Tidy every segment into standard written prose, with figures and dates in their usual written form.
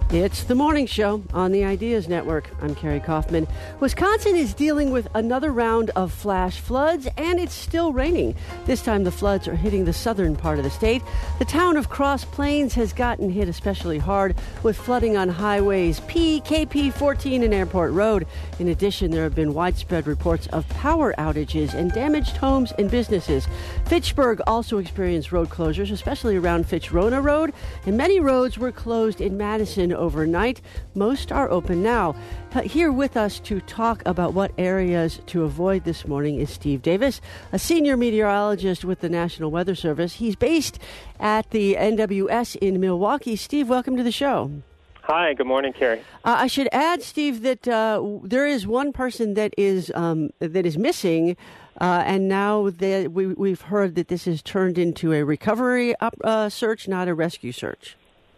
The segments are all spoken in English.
It's the morning show on the Ideas Network. I'm Carrie Kaufman. Wisconsin is dealing with another round of flash floods, and it's still raining. This time the floods are hitting the southern part of the state. The town of Cross Plains has gotten hit especially hard with flooding on highways P, KP 14, and Airport Road. In addition, there have been widespread reports of power outages and damaged homes and businesses. Fitchburg also experienced road closures, especially around Fitch-Rona Road, and many roads were closed in Madison overnight. Most are open now. Here with us to talk about what areas to avoid this morning is Steve Davis, a senior meteorologist with the National Weather Service. He's based at the NWS in Milwaukee. Steve, welcome to the show. Hi, good morning, Carrie. I should add, Steve, that there is one person that is missing, and now that we've heard that this has turned into a recovery search, not a rescue search.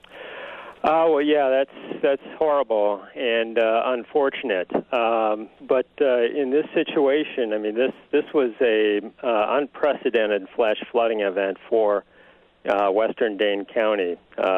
Well, yeah, that's horrible and unfortunate. But in this situation, I mean, this was a unprecedented flash flooding event for western Dane County.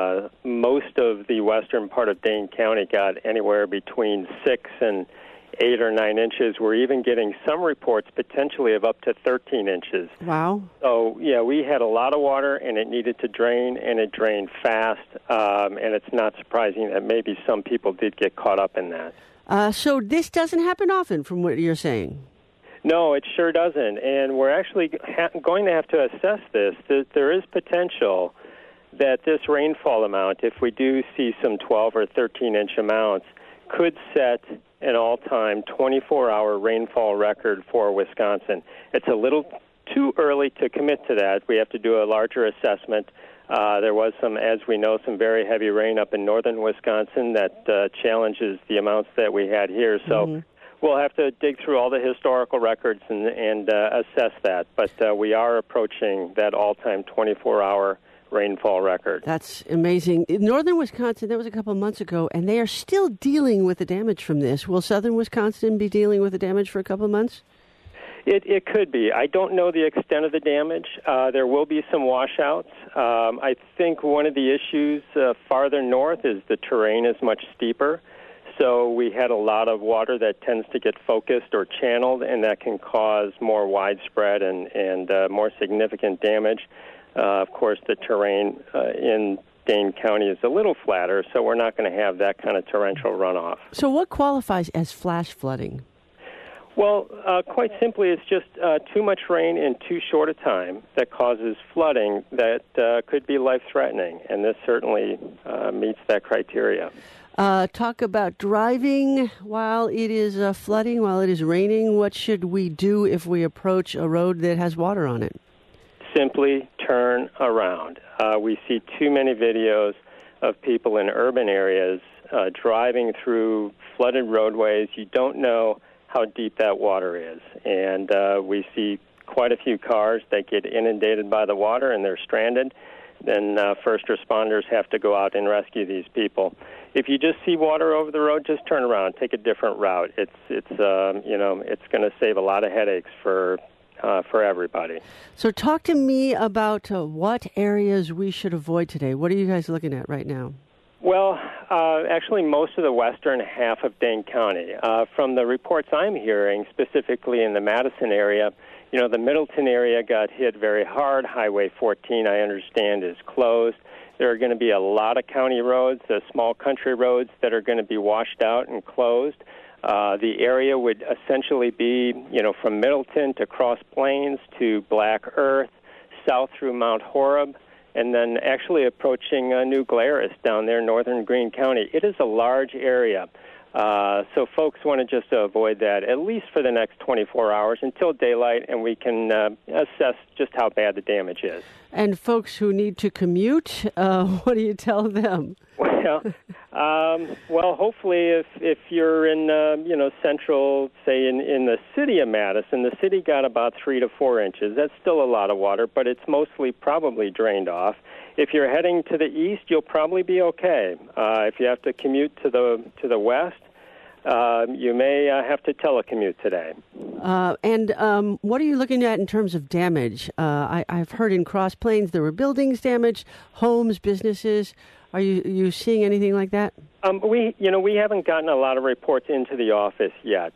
Most of the western part of Dane County got anywhere between 6 and 8 or 9 inches. We're even getting some reports potentially of up to 13 inches. Wow. So, yeah, we had a lot of water, and it needed to drain, and it drained fast. And it's not surprising that maybe some people did get caught up in that. So this doesn't happen often, from what you're saying? No, it sure doesn't. And we're actually going to have to assess this. There is potential that this rainfall amount, if we do see some 12 or 13-inch amounts, could set an all-time 24-hour rainfall record for Wisconsin. It's a little too early to commit to that. We have to do a larger assessment. There was some, as we know, some very heavy rain up in northern Wisconsin that challenges the amounts that we had here. So we'll have to dig through all the historical records and assess that. But we are approaching that all-time 24-hour rainfall record. That's amazing. In northern Wisconsin, that was a couple of months ago, and they are still dealing with the damage from this. Will southern Wisconsin be dealing with the damage for a couple of months? It could be. I don't know the extent of the damage. There will be some washouts. I think one of the issues farther north is the terrain is much steeper. So we had a lot of water that tends to get focused or channeled, and that can cause more widespread and more significant damage. Of course, the terrain in Dane County is a little flatter, so we're not going to have that kind of torrential runoff. So what qualifies as flash flooding? Well, quite simply, it's just too much rain in too short a time that causes flooding that could be life-threatening, and this certainly meets that criteria. Talk about driving while it is flooding, while it is raining. What should we do if we approach a road that has water on it? Simply turn around. We see too many videos of people in urban areas driving through flooded roadways. You don't know how deep that water is. And we see quite a few cars that get inundated by the water and they're stranded. Then first responders have to go out and rescue these people. If you just see water over the road, just turn around, take a different route. It's going to save a lot of headaches for everybody. So talk to me about what areas we should avoid today. What are you guys looking at right now? Well, actually most of the western half of Dane County. From the reports I'm hearing, specifically in the Madison area, the Middleton area got hit very hard. Highway 14, I understand, is closed. There are going to be a lot of county roads, small country roads that are going to be washed out and closed. The area would essentially be, from Middleton to Cross Plains to Black Earth, south through Mount Horeb, and then actually approaching New Glarus down there in northern Greene County. It is a large area. So folks want to just avoid that, at least for the next 24 hours until daylight, and we can assess just how bad the damage is. And folks who need to commute, what do you tell them? Well, hopefully if you're in, central, say in the city of Madison, the city got about 3 to 4 inches. That's still a lot of water, but it's mostly probably drained off. If you're heading to the east, you'll probably be okay. If you have to commute to the west, you may have to telecommute today. And what are you looking at in terms of damage? I've heard in Cross Plains there were buildings damaged, homes, businesses. Are you seeing anything like that? We haven't gotten a lot of reports into the office yet.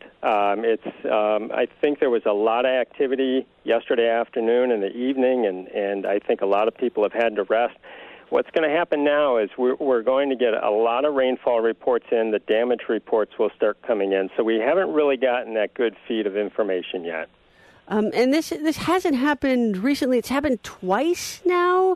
I think there was a lot of activity yesterday afternoon and the evening, and I think a lot of people have had to rest. What's going to happen now is we're going to get a lot of rainfall reports in. The damage reports will start coming in. So we haven't really gotten that good feed of information yet. And this hasn't happened recently. It's happened twice now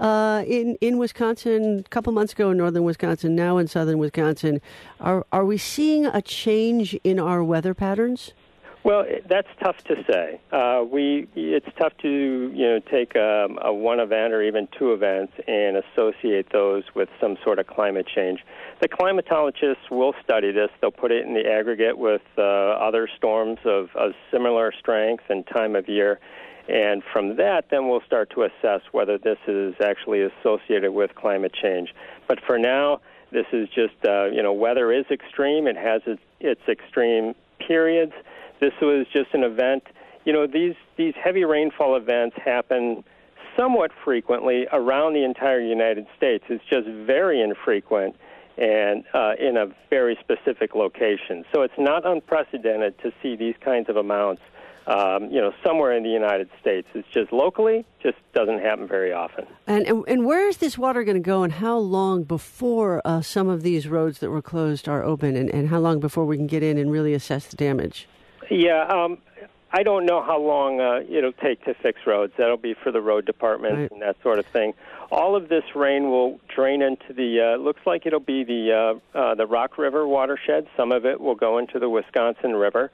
in Wisconsin, a couple months ago in northern Wisconsin, now in southern Wisconsin. Are we seeing a change in our weather patterns? Well, that's tough to say. It's tough to take a one event or even two events and associate those with some sort of climate change. The climatologists will study this. They'll put it in the aggregate with other storms of similar strength and time of year. And from that, then we'll start to assess whether this is actually associated with climate change. But for now, this is just, weather is extreme. It has its extreme periods. This was just an event. These heavy rainfall events happen somewhat frequently around the entire United States. It's just very infrequent and in a very specific location. So it's not unprecedented to see these kinds of amounts, somewhere in the United States. It's just locally, just doesn't happen very often. And where is this water going to go, and how long before some of these roads that were closed are open, and how long before we can get in and really assess the damage? Yeah, I don't know how long it'll take to fix roads. That'll be for the road department right. and that sort of thing. All of this rain will drain into the, looks like it'll be the Rock River watershed. Some of it will go into the Wisconsin River.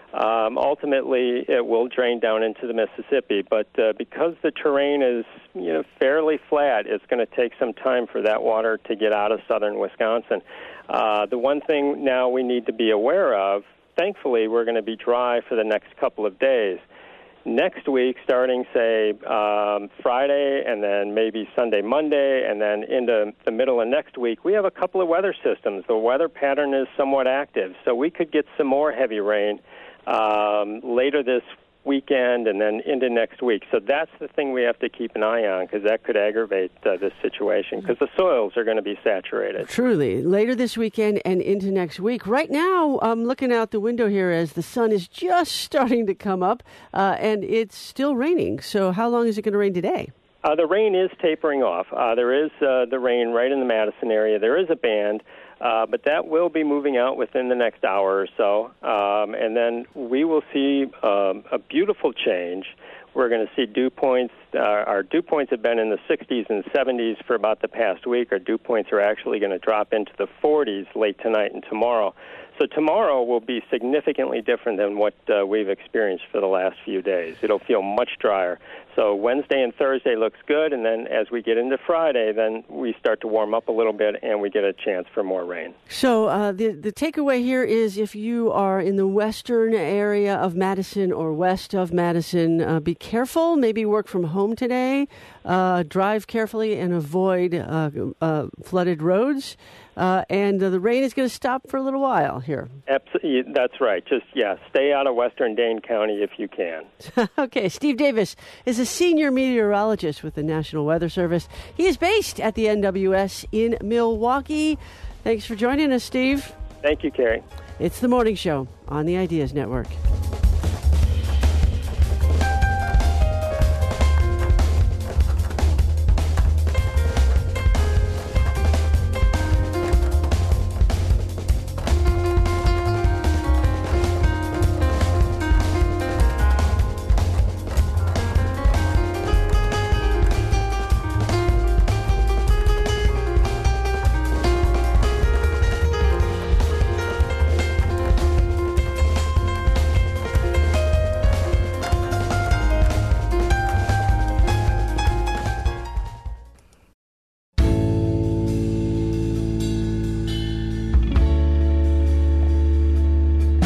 Ultimately, it will drain down into the Mississippi. But because the terrain is, fairly flat, it's going to take some time for that water to get out of southern Wisconsin. The one thing now we need to be aware of, thankfully, we're going to be dry for the next couple of days. Next week, starting, say, Friday and then maybe Sunday, Monday, and then into the middle of next week, we have a couple of weather systems. The weather pattern is somewhat active, so we could get some more heavy rain later this weekend and then into next week. So that's the thing we have to keep an eye on, because that could aggravate this situation, because the soils are going to be saturated. Truly. Later this weekend and into next week. Right now, I'm looking out the window here as the sun is just starting to come up, and it's still raining. So how long is it going to rain today? The rain is tapering off. There is the rain right in the Madison area. There is a band, but that will be moving out within the next hour or so. And then we will see a beautiful change. We're going to see dew points. Our dew points have been in the 60s and 70s for about the past week. Our dew points are actually going to drop into the 40s late tonight and tomorrow. So tomorrow will be significantly different than what we've experienced for the last few days. It'll feel much drier. So Wednesday and Thursday looks good, and then as we get into Friday, then we start to warm up a little bit, and we get a chance for more rain. So the takeaway here is, if you are in the western area of Madison or west of Madison, be careful. Maybe work from home today. Drive carefully and avoid flooded roads. And the rain is going to stop for a little while here. Absolutely, that's right. Just, stay out of western Dane County if you can. Okay, Steve Davis is a senior meteorologist with the National Weather Service. He is based at the NWS in Milwaukee. Thanks for joining us, Steve. Thank you, Carrie. It's The Morning Show on the Ideas Network.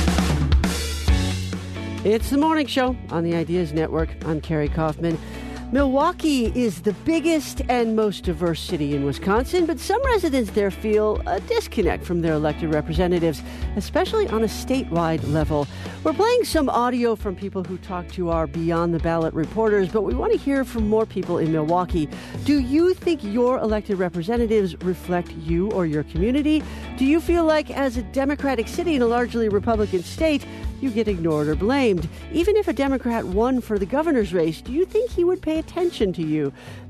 It's The Morning Show on the Ideas Network. I'm Carrie Kaufman. Milwaukee is the biggest and most diverse city in Wisconsin, but some residents there feel a disconnect from their elected representatives, especially on a statewide level. We're playing some audio from people who talk to our Beyond the Ballot reporters, but we want to hear from more people in Milwaukee. Do you think your elected representatives reflect you or your community? Do you feel like, as a Democratic city in a largely Republican state, you get ignored or blamed? Even if a Democrat won for the governor's race, do you think he would pay attention to you?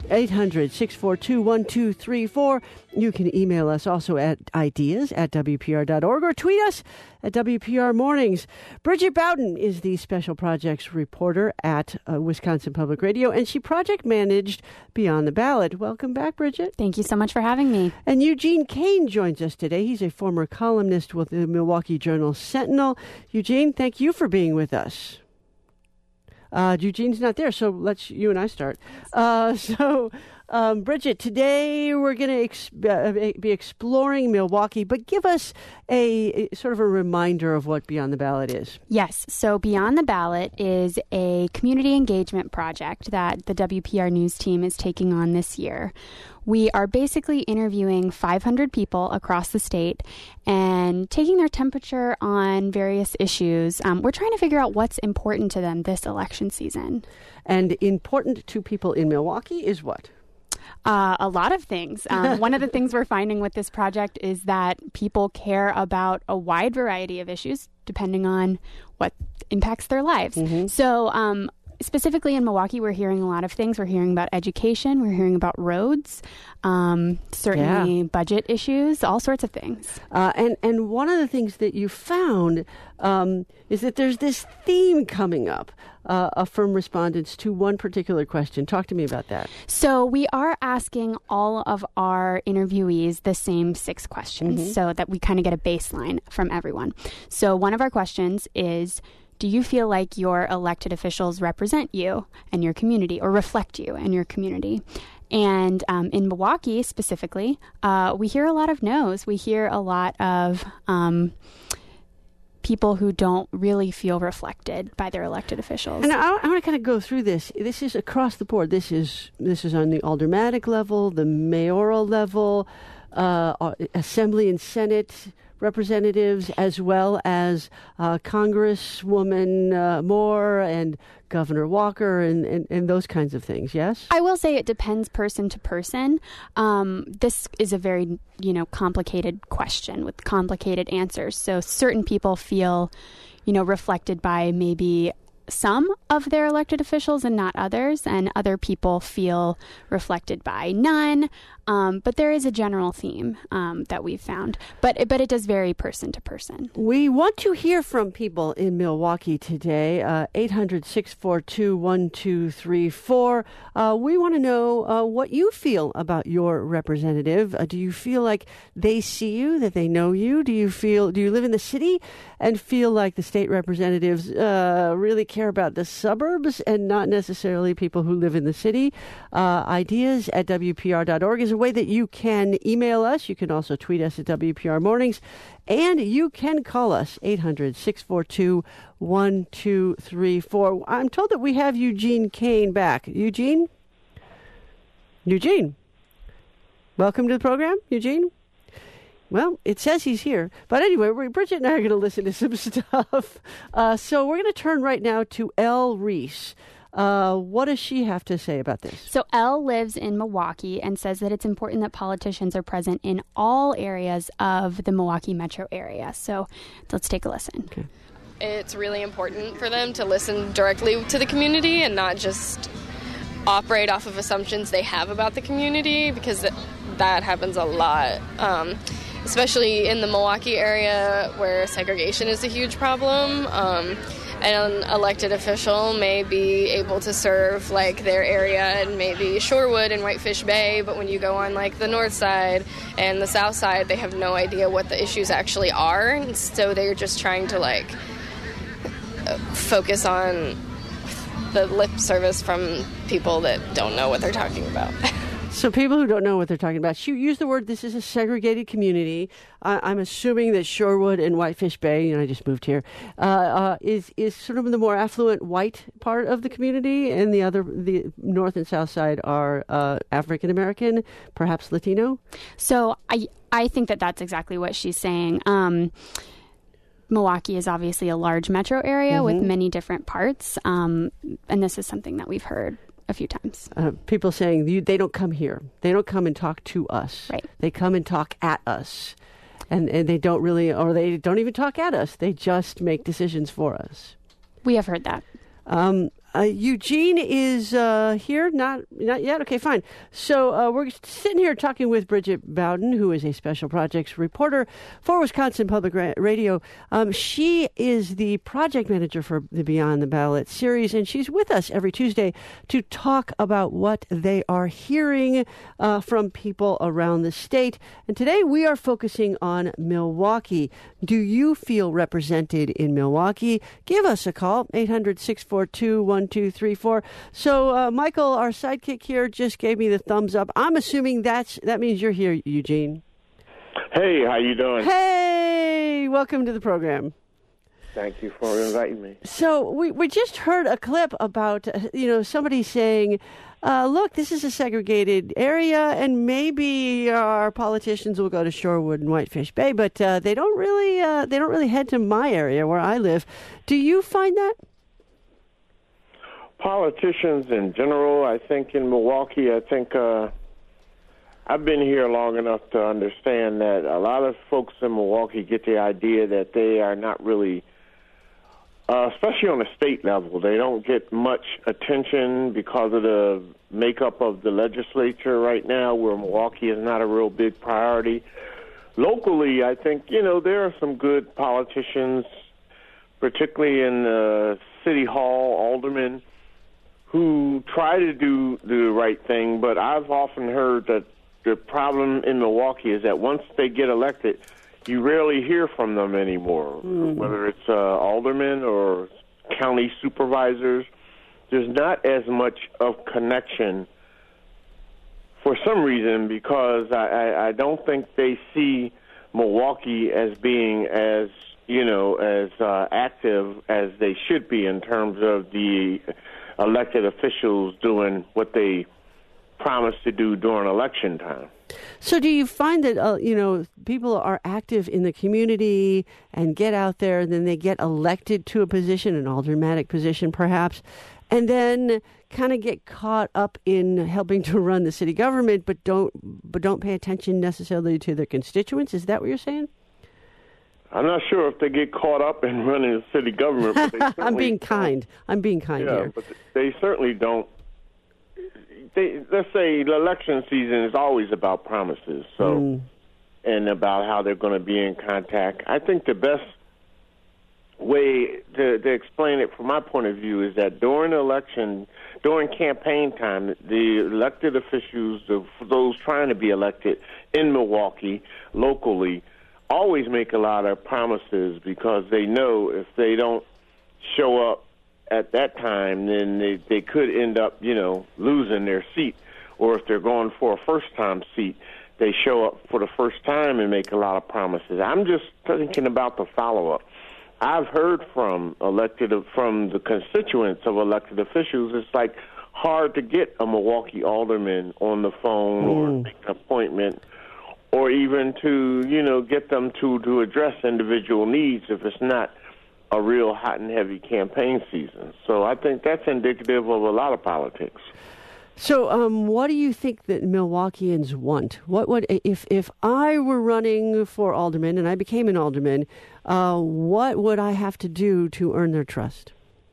800-642-1234. You can email us also at ideas@WPR.org or tweet us at WPR Mornings. Bridget Bowden is the special projects reporter at Wisconsin Public Radio, and she project managed Beyond the Ballot. Welcome back, Bridget. Thank you so much for having me. And Eugene Kane joins us today. He's a former columnist with the Milwaukee Journal-Sentinel. Eugene, thank you for being with us. Eugene's not there, so let's you and I start. Bridget, today we're going to be exploring Milwaukee, but give us a sort of a reminder of what Beyond the Ballot is. Yes, so Beyond the Ballot is a community engagement project that the WPR News team is taking on this year. We are basically interviewing 500 people across the state and taking their temperature on various issues. We're trying to figure out what's important to them this election season. And important to people in Milwaukee is what? A lot of things. One of the things we're finding with this project is that people care about a wide variety of issues depending on what impacts their lives. Mm-hmm. So specifically in Milwaukee, we're hearing a lot of things. We're hearing about education. We're hearing about roads, certainly budget issues, all sorts of things. And one of the things that you found is that there's this theme coming up from respondents to one particular question. Talk to me about that. So we are asking all of our interviewees the same 6 questions so that we kind of get a baseline from everyone. So one of our questions is, do you feel like your elected officials represent you and your community or reflect you and your community? And in Milwaukee specifically, we hear a lot of no's. We hear a lot of people who don't really feel reflected by their elected officials. And I want to kind of go through this. This is across the board. This is on the aldermanic level, the mayoral level, Assembly and Senate representatives, as well as Congresswoman Moore and Governor Walker and those kinds of things, yes? I will say it depends person to person. This is a very, complicated question with complicated answers. So certain people feel, reflected by maybe some of their elected officials and not others, and other people feel reflected by none. But there is a general theme that we've found, but it does vary person to person. We want to hear from people in Milwaukee today. 800-642-1234. We want to know what you feel about your representative. Do you feel like they see you, that they know you? Do you live in the city and feel like the state representatives really care about the suburbs and not necessarily people who live in the city? Ideas at WPR.org is a way that you can email us. You can also tweet us at WPR Mornings. And you can call us, 800-642-1234. I'm told that we have Eugene Kane back. Eugene? Welcome to the program, Eugene. Well, it says he's here. But anyway, Bridget and I are going to listen to some stuff. So we're going to turn right now to Elle Reese. What does she have to say about this? So Elle lives in Milwaukee and says that it's important that politicians are present in all areas of the Milwaukee metro area. So let's take a listen. Okay. It's really important for them to listen directly to the community and not just operate off of assumptions they have about the community, because that happens a lot. Especially in the Milwaukee area where segregation is a huge problem. An elected official may be able to serve like their area in maybe Shorewood and Whitefish Bay, but when you go on like the north side and the south side, they have no idea what the issues actually are, and so they're just trying to like focus on the lip service from people that don't know what they're talking about. So people who don't know what they're talking about, she used the word, this is a segregated community. I'm assuming that Shorewood and Whitefish Bay, and I just moved here, is sort of the more affluent white part of the community, and the north and south side are African American, perhaps Latino. So I think that's exactly what she's saying. Milwaukee is obviously a large metro area with many different parts, and this is something that we've heard a few times. People saying they don't come here. They don't come and talk to us. Right. They come and talk at us. And they don't really, or they don't even talk at us. They just make decisions for us. We have heard that. Eugene is here? Not yet? Okay, fine. So we're sitting here talking with Bridget Bowden, who is a special projects reporter for Wisconsin Public Radio. She is the project manager for the Beyond the Ballot series, and she's with us every Tuesday to talk about what they are hearing from people around the state. And today we are focusing on Milwaukee. Do you feel represented in Milwaukee? Give us a call, 800-642-1234. So, Michael, our sidekick here, just gave me the thumbs up. I'm assuming that means you're here, Eugene. Hey, how you doing? Hey, welcome to the program. Thank you for inviting me. So we just heard a clip about, somebody saying, look, this is a segregated area, and maybe our politicians will go to Shorewood and Whitefish Bay, but they don't really head to my area where I live. Do you find that? Politicians in general, I think in Milwaukee, I've been here long enough to understand that a lot of folks in Milwaukee get the idea that they are not really, especially on the state level, they don't get much attention because of the makeup of the legislature right now, where Milwaukee is not a real big priority. Locally, I think, there are some good politicians, particularly in City Hall, aldermen, who try to do the right thing, but I've often heard that the problem in Milwaukee is that once they get elected, you rarely hear from them anymore, whether it's aldermen or county supervisors. There's not as much of connection for some reason, because I don't think they see Milwaukee as being as active as they should be in terms of the elected officials doing what they promised to do during election time. So do you find that, people are active in the community and get out there, and then they get elected to a position, an aldermanic position perhaps, and then kind of get caught up in helping to run the city government, but don't pay attention necessarily to their constituents? Is that what you're saying? I'm not sure if they get caught up in running the city government. But they I'm being kind. Here. But they certainly don't. Let's say the election season is always about promises, and about how they're going to be in contact. I think the best way to explain it from my point of view is that during campaign time, the elected officials, those trying to be elected in Milwaukee locally, always make a lot of promises, because they know if they don't show up at that time, then they could end up, losing their seat. Or if they're going for a first-time seat, they show up for the first time and make a lot of promises. I'm just thinking about the follow-up. I've heard from the constituents of elected officials, it's like hard to get a Milwaukee alderman on the phone or make an appointment, or even to, get them to address individual needs if it's not a real hot and heavy campaign season. So I think that's indicative of a lot of politics. So what do you think that Milwaukeeans want? What would, if I were running for alderman and I became an alderman, what would I have to do to earn their trust?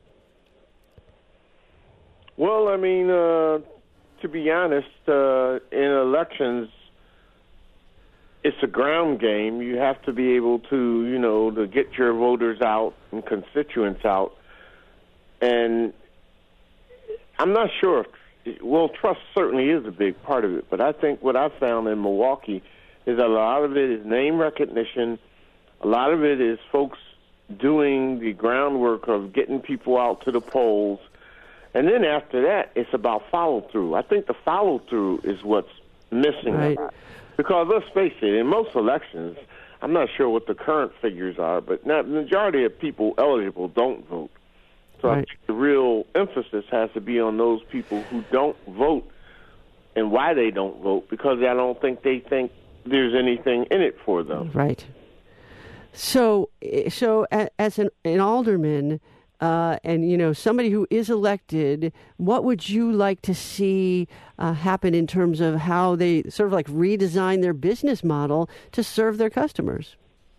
Well, I mean, to be honest, in elections, it's a ground game. You have to be able to, to get your voters out and constituents out. And I'm not sure if, trust certainly is a big part of it, but I think what I found in Milwaukee is a lot of it is name recognition. A lot of it is folks doing the groundwork of getting people out to the polls And then after that, it's about follow-through. I think the follow-through is what's missing. Right. Because let's face it, in most elections, I'm not sure what the current figures are, but the majority of people eligible don't vote. So I think the real emphasis has to be on those people who don't vote and why they don't vote, because I don't think they think there's anything in it for them. Right. So as an alderman, and somebody who is elected, what would you like to see happen in terms of how they sort of like redesign their business model to serve their customers?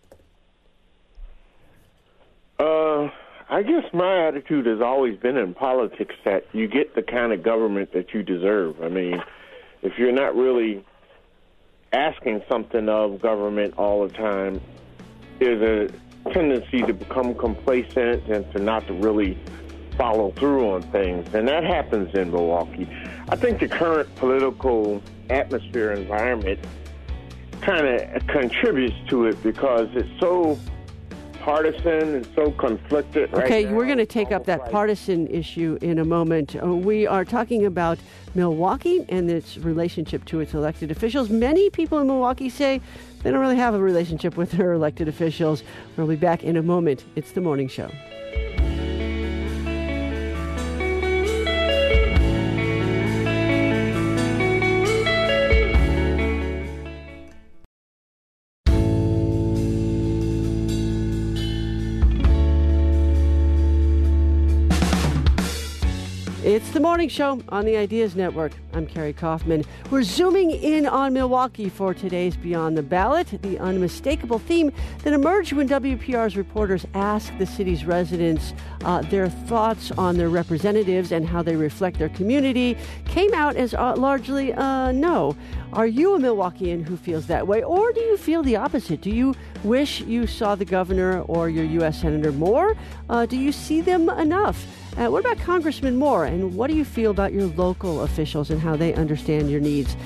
I guess my attitude has always been in politics that you get the kind of government that you deserve. I mean, if you're not really asking something of government all the time, there's a tendency to become complacent and to not to really follow through on things. And that happens in Milwaukee. I think the current political atmosphere environment kind of contributes to it because it's so partisan and so conflicted right Okay, now. we're going to take up that partisan issue in a moment. We are talking about Milwaukee and its relationship to its elected officials. Many people in Milwaukee say they don't really have a relationship with their elected officials. We'll be back in a moment. It's The Morning Show. It's The Morning Show on the Ideas Network. I'm Carrie Kaufman. We're zooming in on Milwaukee for today's Beyond the Ballot, the unmistakable theme that emerged when WPR's reporters asked the city's residents their thoughts on their representatives and how they reflect their community, came out as largely no. Are you a Milwaukeean who feels that way, or do you feel the opposite? Do you wish you saw the governor or your U.S. Senator more? Do you see them enough? What about Congressman Moore, and what do you feel about your local officials and how they understand your needs?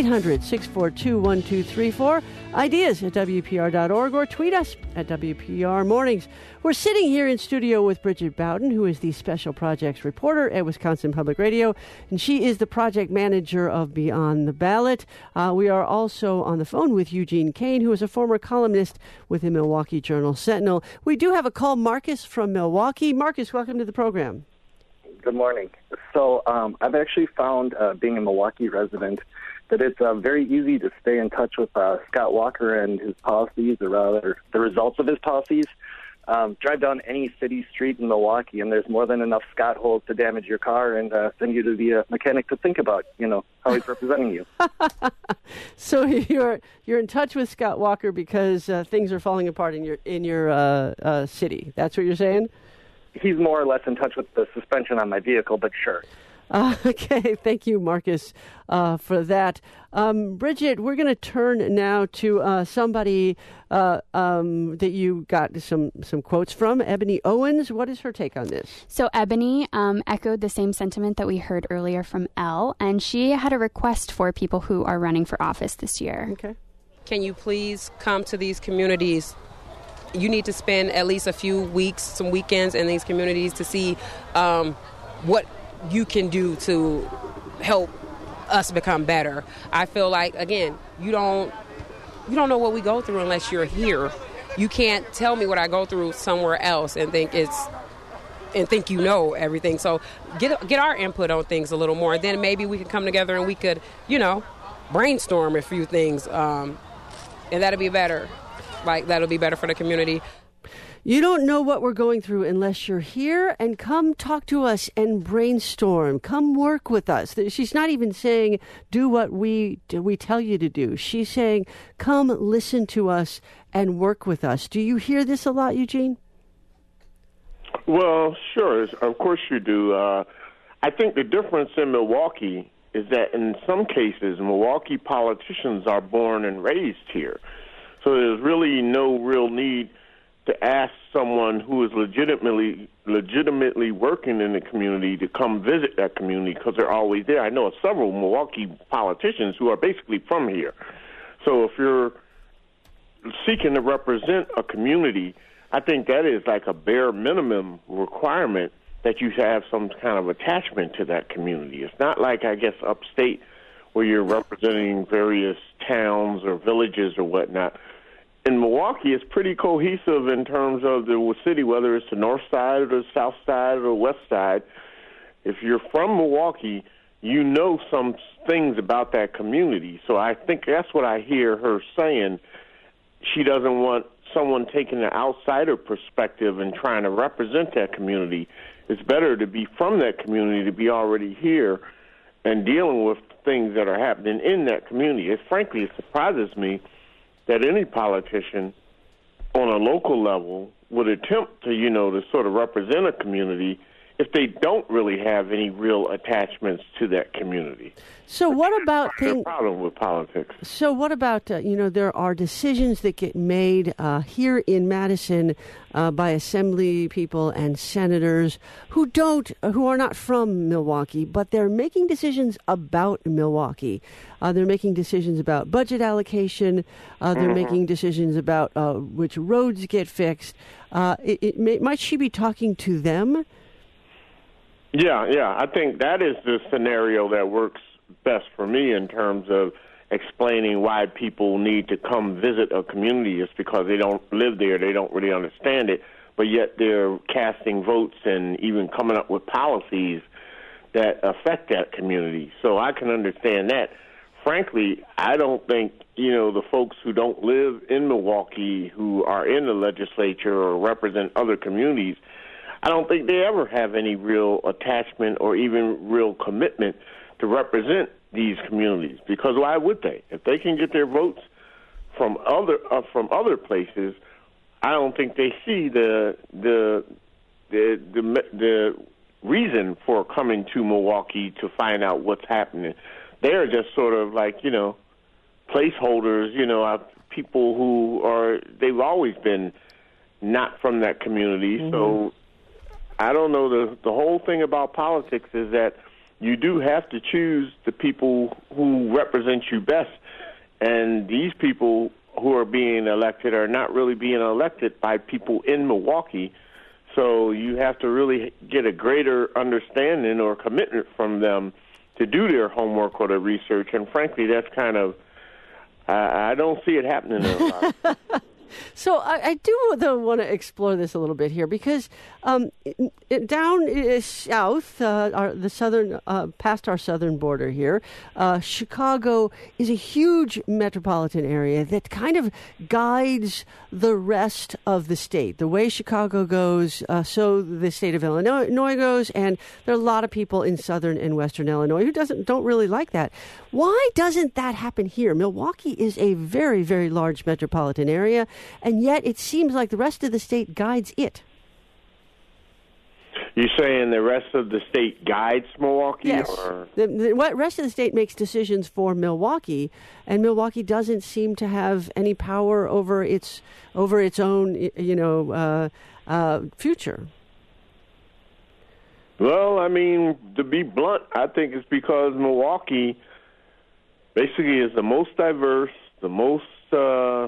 800-642-1234, ideas at WPR.org, or tweet us at WPR Mornings. We're sitting here in studio with Bridget Bowden, who is the Special Projects Reporter at Wisconsin Public Radio, and she is the project manager of Beyond the Ballot. We are also on the phone with Eugene Kane, who is a former columnist with the Milwaukee Journal-Sentinel. We do have a call. Marcus from Milwaukee. Marcus, welcome to the program. Good morning. So I've actually found, being a Milwaukee resident, that it's very easy to stay in touch with Scott Walker and his policies, or rather the results of his policies. Drive down any city street in Milwaukee, and there's more than enough Scott holes to damage your car and send you to the mechanic to think about, how he's representing you. So you're in touch with Scott Walker because things are falling apart in your city. That's what you're saying? He's more or less in touch with the suspension on my vehicle, but sure. Okay, thank you, Marcus, for that. Bridget, we're going to turn now to somebody that you got some quotes from, Ebony Owens. What is her take on this? So Ebony echoed the same sentiment that we heard earlier from Elle, and she had a request for people who are running for office this year. Okay. Can you please come to these communities? You need to spend at least a few weeks, some weekends in these communities to see what you can do to help us become better. I feel like, again, you don't know what we go through unless you're here. You can't tell me what I go through somewhere else and think you know everything. So get our input on things a little more. Then maybe we could come together and we could, brainstorm a few things, and that'll be better. That'll be better for the community. You don't know what we're going through unless you're here, and come talk to us and brainstorm. Come work with us. She's not even saying do what we tell you to do. She's saying come listen to us and work with us. Do you hear this a lot, Eugene? Well, sure. Of course you do. I think the difference in Milwaukee is that in some cases, Milwaukee politicians are born and raised here. So there's really no real need to ask someone who is legitimately working in the community to come visit that community because they're always there. I know of several Milwaukee politicians who are basically from here. So if you're seeking to represent a community, I think that is like a bare minimum requirement that you have some kind of attachment to that community. It's not like, I guess, upstate where you're representing various towns or villages or whatnot. In Milwaukee, it's pretty cohesive in terms of the city, whether it's the north side or the south side or the west side. If you're from Milwaukee, you know some things about that community. So I think that's what I hear her saying. She doesn't want someone taking an outsider perspective and trying to represent that community. It's better to be from that community, to be already here and dealing with things that are happening in that community. Frankly, it surprises me that any politician on a local level would attempt to, to sort of represent a community if they don't really have any real attachments to that community. So what about the problem with politics? So what about there are decisions that get made here in Madison by assembly people and senators who are not from Milwaukee, but they're making decisions about Milwaukee. They're making decisions about budget allocation. They're making decisions about which roads get fixed. Might she be talking to them? Yeah. I think that is the scenario that works best for me in terms of explaining why people need to come visit a community. It's because they don't live there, they don't really understand it, but yet they're casting votes and even coming up with policies that affect that community. So I can understand that. Frankly, I don't think, the folks who don't live in Milwaukee, who are in the legislature or represent other communities, I don't think they ever have any real attachment or even real commitment to represent these communities. Because why would they? If they can get their votes from other places, I don't think they see the reason for coming to Milwaukee to find out what's happening. They're just sort of like placeholders. People who they've always been not from that community, so. I don't know. The whole thing about politics is that you do have to choose the people who represent you best. And these people who are being elected are not really being elected by people in Milwaukee. So you have to really get a greater understanding or commitment from them to do their homework or their research. And frankly, that's kind of, I don't see it happening a lot. So I do, though, want to explore this a little bit here because down south, the southern, past our southern border here, Chicago is a huge metropolitan area that kind of guides the rest of the state. The way Chicago goes, so the state of Illinois goes, and there are a lot of people in southern and western Illinois who don't really like that. Why doesn't that happen here? Milwaukee is a very, very large metropolitan area, and yet it seems like the rest of the state guides it. You're saying the rest of the state guides Milwaukee? Yes. Or? The rest of the state makes decisions for Milwaukee, and Milwaukee doesn't seem to have any power over its own, future. Well, I mean, to be blunt, I think it's because Milwaukee basically is the most diverse, the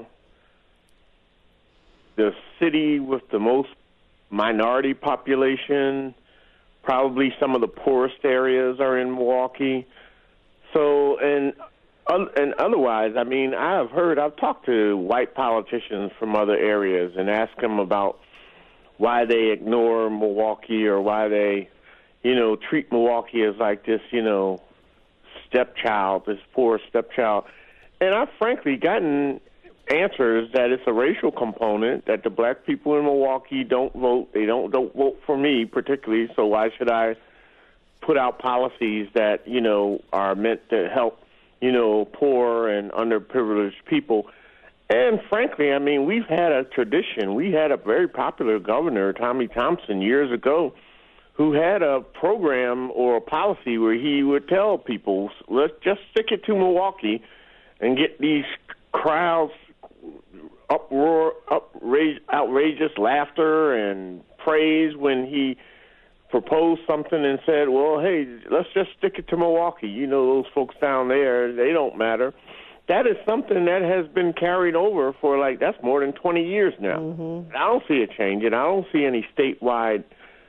city with the most minority population. Probably some of the poorest areas are in Milwaukee. So, and otherwise, I mean, I've talked to white politicians from other areas and asked them about why they ignore Milwaukee or why they, treat Milwaukee as like this, stepchild, this poor stepchild. And I've frankly gotten answers that it's a racial component, that the black people in Milwaukee don't vote. They don't vote for me particularly, so why should I put out policies that, are meant to help, poor and underprivileged people? And frankly, I mean, we've had a tradition. We had a very popular governor, Tommy Thompson, years ago, who had a program or a policy where he would tell people, let's just stick it to Milwaukee and get these crowds outrageous laughter and praise when he proposed something and said, well, hey, let's just stick it to Milwaukee. Those folks down there, they don't matter. That is something that has been carried over for that's more than 20 years now. Mm-hmm. I don't see it changing. I don't see any statewide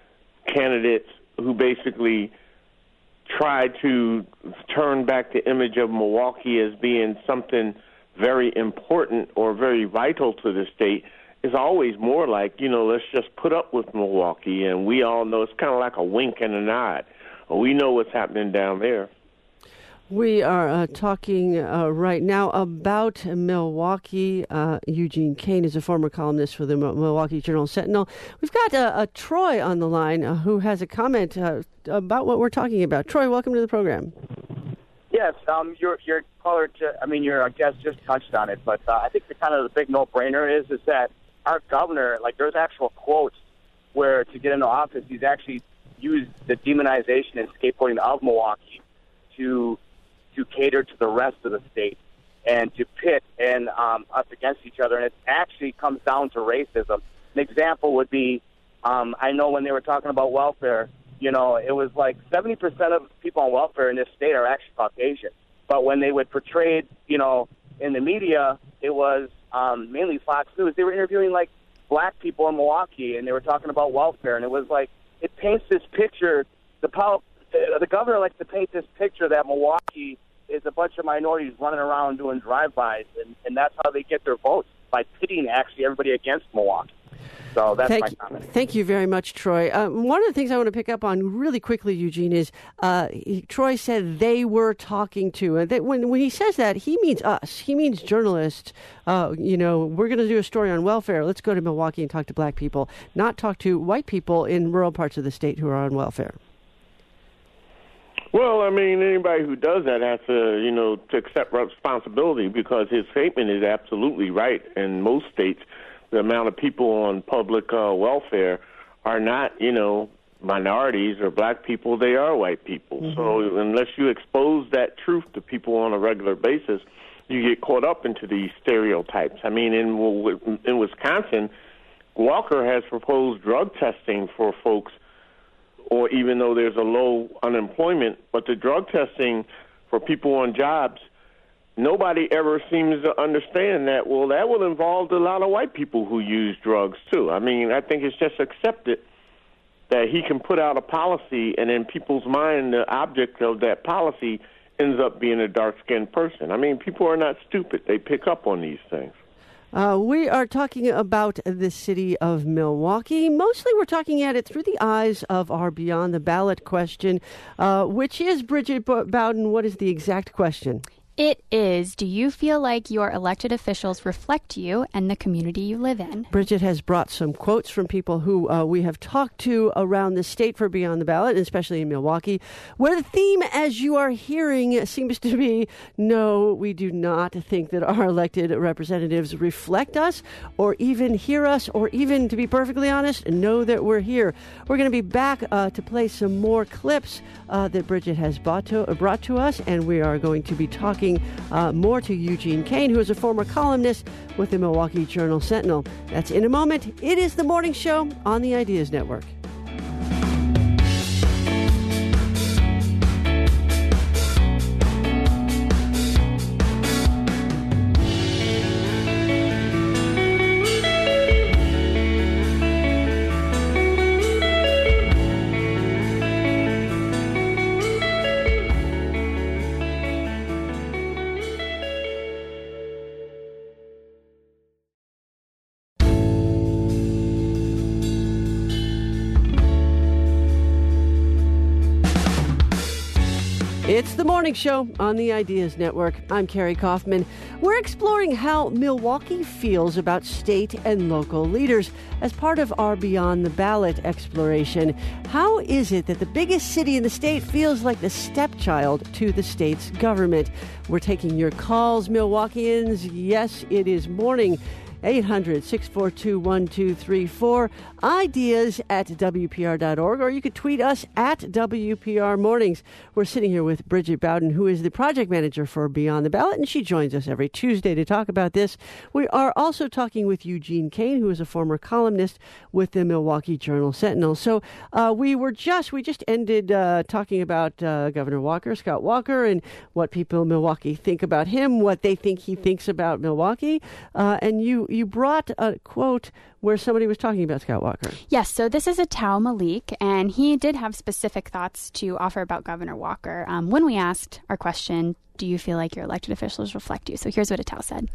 candidates who basically try to turn back the image of Milwaukee as being something very important or very vital to the state is always more like, let's just put up with Milwaukee, and we all know it's kind of like a wink and a nod. We know what's happening down there. We are talking right now about Milwaukee. Eugene Kane is a former columnist for the Milwaukee Journal-Sentinel. We've got Troy on the line who has a comment about what we're talking about. Troy, welcome to the program. Yes, your caller, your guest just touched on it, but I think the big no-brainer is that our governor, there's actual quotes where to get into office, he's actually used the demonization and scapegoating of Milwaukee to cater to the rest of the state and to pit and us against each other. And it actually comes down to racism. An example would be, I know when they were talking about welfare, it was like 70% of people on welfare in this state are actually Caucasian. But when they would portray, in the media, it was mainly Fox News. They were interviewing black people in Milwaukee, and they were talking about welfare. And it was it paints this picture. The governor likes to paint this picture that Milwaukee is a bunch of minorities running around doing drive-bys, and that's how they get their votes, by pitting actually everybody against Milwaukee. So that's my comment. Thank you very much, Troy. One of the things I want to pick up on really quickly, Eugene, is Troy said they were talking to, and when he says that, he means us. He means journalists. We're going to do a story on welfare. Let's go to Milwaukee and talk to black people, not talk to white people in rural parts of the state who are on welfare. Well, anybody who does that has to, to accept responsibility, because his statement is absolutely right. In most states, the amount of people on public welfare are not, minorities or black people. They are white people. Mm-hmm. So unless you expose that truth to people on a regular basis, you get caught up into these stereotypes. In Wisconsin, Walker has proposed drug testing for folks, or even though there's a low unemployment, but the drug testing for people on jobs, nobody ever seems to understand that, that will involve a lot of white people who use drugs too. I think it's just accepted that he can put out a policy, and in people's mind, the object of that policy ends up being a dark-skinned person. People are not stupid. They pick up on these things. We are talking about the city of Milwaukee. Mostly we're talking at it through the eyes of our Beyond the Ballot question, which is, Bridget Bowden, what is the exact question? It is, do you feel like your elected officials reflect you and the community you live in? Bridget has brought some quotes from people who we have talked to around the state for Beyond the Ballot, especially in Milwaukee, where the theme, as you are hearing, seems to be, no, we do not think that our elected representatives reflect us or even hear us or even, to be perfectly honest, know that we're here. We're going to be back to play some more clips that Bridget has brought to us, and we are going to be talking more to Eugene Kane, who is a former columnist with the Milwaukee Journal-Sentinel. That's in a moment. It is The Morning Show on the Ideas Network. It's The Morning Show on the Ideas Network. I'm Carrie Kaufman. We're exploring how Milwaukee feels about state and local leaders as part of our Beyond the Ballot exploration. How is it that the biggest city in the state feels like the stepchild to the state's government? We're taking your calls, Milwaukeeans. Yes, it is morning. 800-642-1234, ideas at WPR.org, or you could tweet us at WPR Mornings. We're sitting here with Bridget Bowden, who is the project manager for Beyond the Ballot, and she joins us every Tuesday to talk about this. We are also talking with Eugene Kane, who is a former columnist with the Milwaukee Journal-Sentinel. So we just ended talking about Governor Walker, Scott Walker, and what people in Milwaukee think about him, what they think he thinks about Milwaukee, and you you brought a quote where somebody was talking about Scott Walker. Yes, so this is Atal Malik, and he did have specific thoughts to offer about Governor Walker. When we asked our question, do you feel like your elected officials reflect you? So here's what Atal said.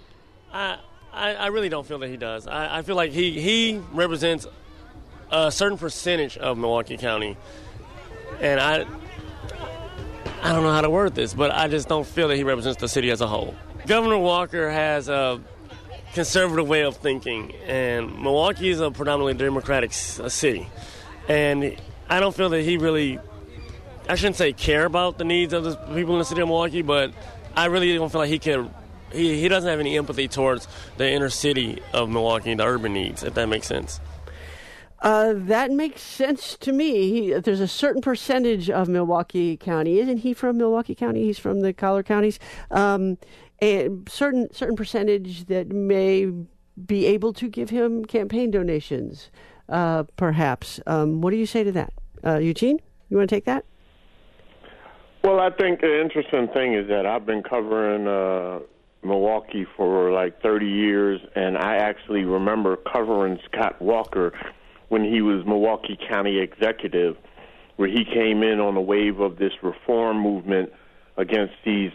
I really don't feel that he does. I feel like he represents a certain percentage of Milwaukee County, and I don't know how to word this, but I just don't feel that he represents the city as a whole. Governor Walker has a conservative way of thinking, and Milwaukee is a predominantly Democratic city, and I don't feel that he really, I shouldn't say care about the needs of the people in the city of Milwaukee, but I really don't feel like he doesn't have any empathy towards the inner city of Milwaukee, the urban needs, if that makes sense. That makes sense to me. There's a certain percentage of Milwaukee County. Isn't he from Milwaukee County? He's from the collar counties. A certain percentage that may be able to give him campaign donations, perhaps. What do you say to that? Eugene, you want to take that? Well, I think the interesting thing is that I've been covering Milwaukee for like 30 years, and I actually remember covering Scott Walker when he was Milwaukee County executive, where he came in on the wave of this reform movement against these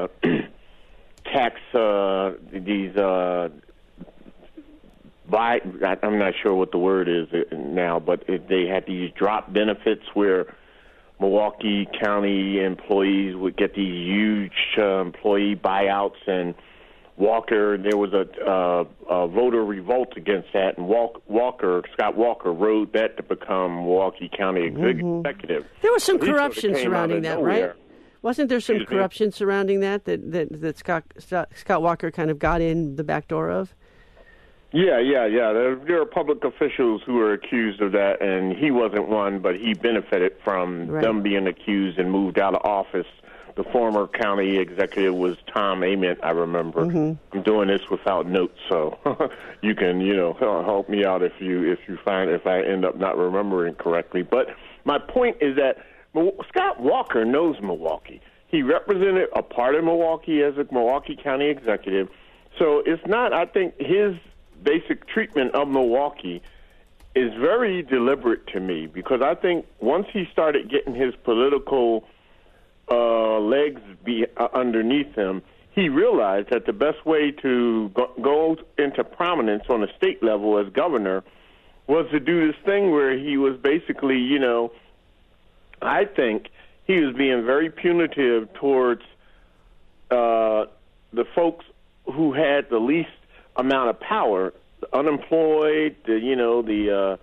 I'm not sure what the word is now, but they had these drop benefits where Milwaukee County employees would get these huge employee buyouts, and Walker, there was a voter revolt against that, and Scott Walker rode that to become Milwaukee County executive. There was some corruption surrounding that, right? Wasn't there some corruption surrounding that Scott Walker kind of got in the back door of? Yeah. There are public officials who are accused of that, and he wasn't one, but he benefited from them being accused and moved out of office. The former county executive was Tom Ament, I remember. I'm doing this without notes, so you can, help me out if I end up not remembering correctly. But my point is that Scott Walker knows Milwaukee. He represented a part of Milwaukee as a Milwaukee County executive. So it's not, I think, his basic treatment of Milwaukee is very deliberate to me, because I think once he started getting his political legs underneath him, he realized that the best way to go into prominence on a state level as governor was to do this thing where he was basically, I think he was being very punitive towards the folks who had the least amount of power, the unemployed, the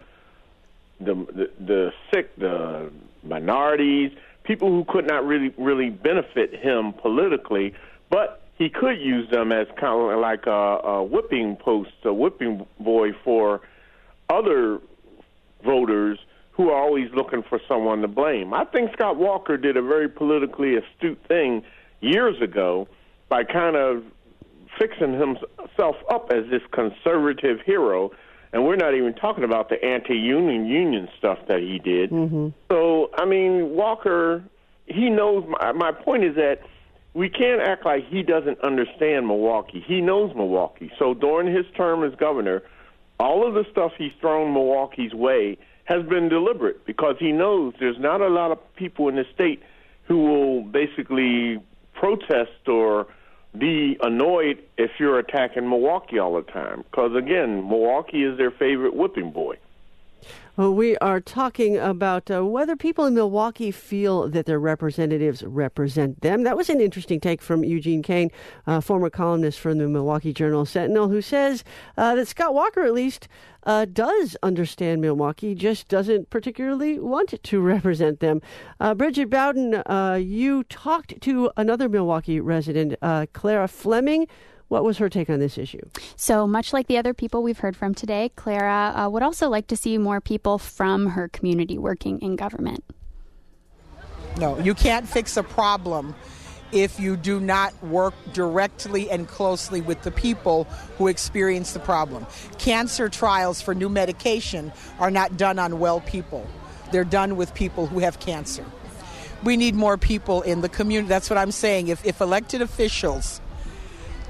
sick, the minorities, people who could not really benefit him politically, but he could use them as kind of like a whipping post, a whipping boy for other voters who are always looking for someone to blame. I think Scott Walker did a very politically astute thing years ago by kind of fixing himself up as this conservative hero, and we're not even talking about the anti-union stuff that he did. So, I mean, Walker, he knows. My point is that we can't act like he doesn't understand Milwaukee. He knows Milwaukee. So during his term as governor, all of the stuff he's thrown Milwaukee's way has been deliberate, because he knows there's not a lot of people in the state who will basically protest or be annoyed if you're attacking Milwaukee all the time. Because, again, Milwaukee is their favorite whipping boy. Well, we are talking about whether people in Milwaukee feel that their representatives represent them. That was an interesting take from Eugene Kane, former columnist from the Milwaukee Journal-Sentinel, who says that Scott Walker, at least, does understand Milwaukee, just doesn't particularly want to represent them. Bridget Bowden, you talked to another Milwaukee resident, Clara Fleming. What was her take on this issue? So much like the other people we've heard from today, Clara would also like to see more people from her community working in government. No, you can't fix a problem if you do not work directly and closely with the people who experience the problem. Cancer trials for new medication are not done on well people. They're done with people who have cancer. We need more people in the community. That's what I'm saying. If elected officials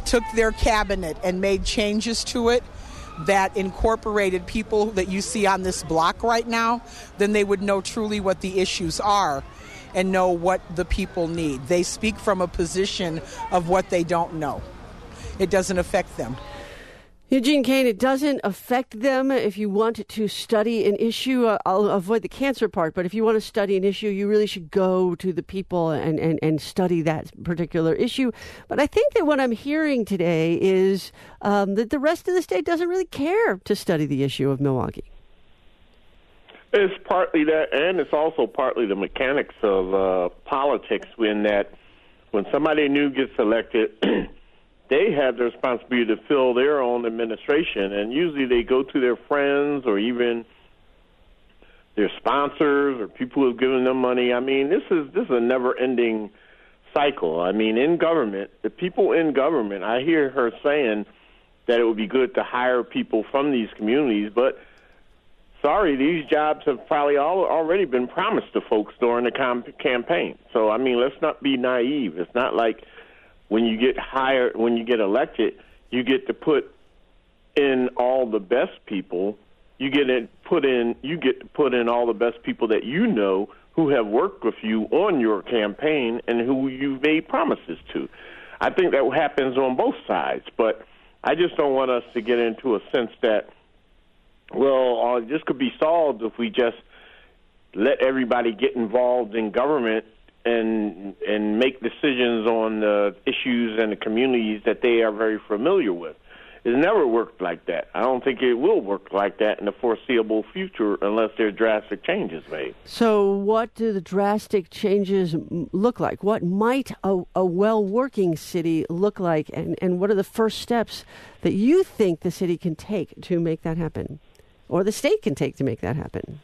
took their cabinet and made changes to it that incorporated people that you see on this block right now, then they would know truly what the issues are and know what the people need. They speak from a position of what they don't know. It doesn't affect them. Eugene Kane, it doesn't affect them. If you want to study an issue, I'll avoid the cancer part, but if you want to study an issue, you really should go to the people and study that particular issue. But I think that what I'm hearing today is that the rest of the state doesn't really care to study the issue of Milwaukee. It's partly that, and it's also partly the mechanics of politics when somebody new gets elected, they have the responsibility to fill their own administration, and usually they go to their friends or even their sponsors or people who have given them money. I mean, this is a never-ending cycle. I mean, in government, the people in government, I hear her saying that it would be good to hire people from these communities, but sorry, these jobs have probably already been promised to folks during the campaign. So, I mean, let's not be naive. It's not like when you get hired, when you get elected, you get to put in all the best people. You get to put in all the best people that you know who have worked with you on your campaign and who you've made promises to. I think that happens on both sides, but I just don't want us to get into a sense that, well, this could be solved if we just let everybody get involved in government and make decisions on the issues and the communities that they are very familiar with. It's never worked like that. I don't think it will work like that in the foreseeable future unless there are drastic changes made. So what do the drastic changes look like? What might a well-working city look like? And what are the first steps that you think the city can take to make that happen? Or the state can take to make that happen?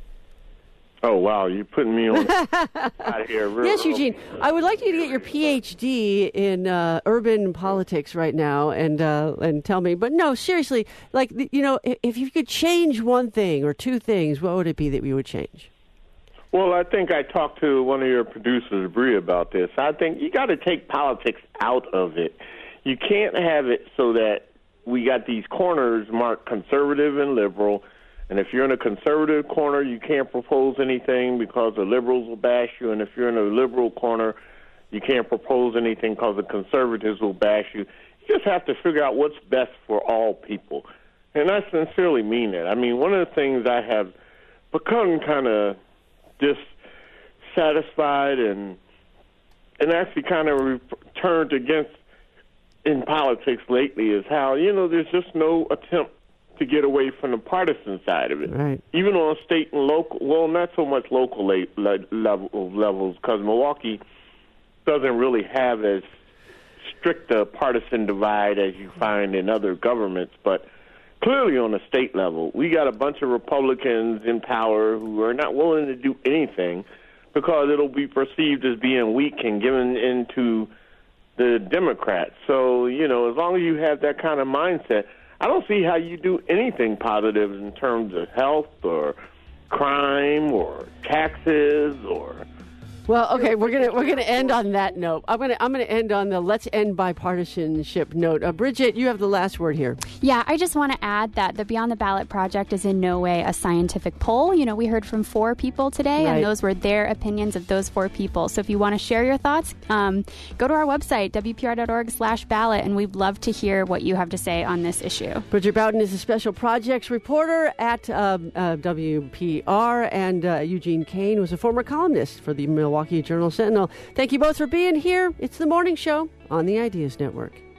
Oh, wow, you're putting me on out here. Yes, Eugene. I would like you to get your PhD in urban politics right now and tell me. But no, seriously, like, you know, if you could change one thing or two things, what would it be that we would change? Well, I think I talked to one of your producers, Bree, about this. I think you got to take politics out of it. You can't have it so that we got these corners marked conservative and liberal. And if you're in a conservative corner, you can't propose anything because the liberals will bash you. And if you're in a liberal corner, you can't propose anything because the conservatives will bash you. You just have to figure out what's best for all people. And I sincerely mean that. I mean, one of the things I have become kind of dissatisfied and actually kind of turned against in politics lately is how, you know, there's just no attempt to get away from the partisan side of it. Right. Even on state and local, well, not so much local levels, because Milwaukee doesn't really have as strict a partisan divide as you find in other governments, but clearly on the state level, we got a bunch of Republicans in power who are not willing to do anything because it'll be perceived as being weak and given into the Democrats. So, you know, as long as you have that kind of mindset, I don't see how you do anything positive in terms of health or crime or taxes or. Well, okay, we're gonna end on that note. I'm gonna end on the let's end bipartisanship note. Bridget, you have the last word here. Yeah, I just want to add that the Beyond the Ballot project is in no way a scientific poll. You know, we heard from 4 people today, right, and those were their opinions of those 4 people. So if you want to share your thoughts, go to our website, wpr.org/ballot, and we'd love to hear what you have to say on this issue. Bridget Bowden is a special projects reporter at WPR, and Eugene Kane was a former columnist for the Milwaukee Journal-Sentinel. Thank you both for being here. It's The Morning Show on the Ideas Network.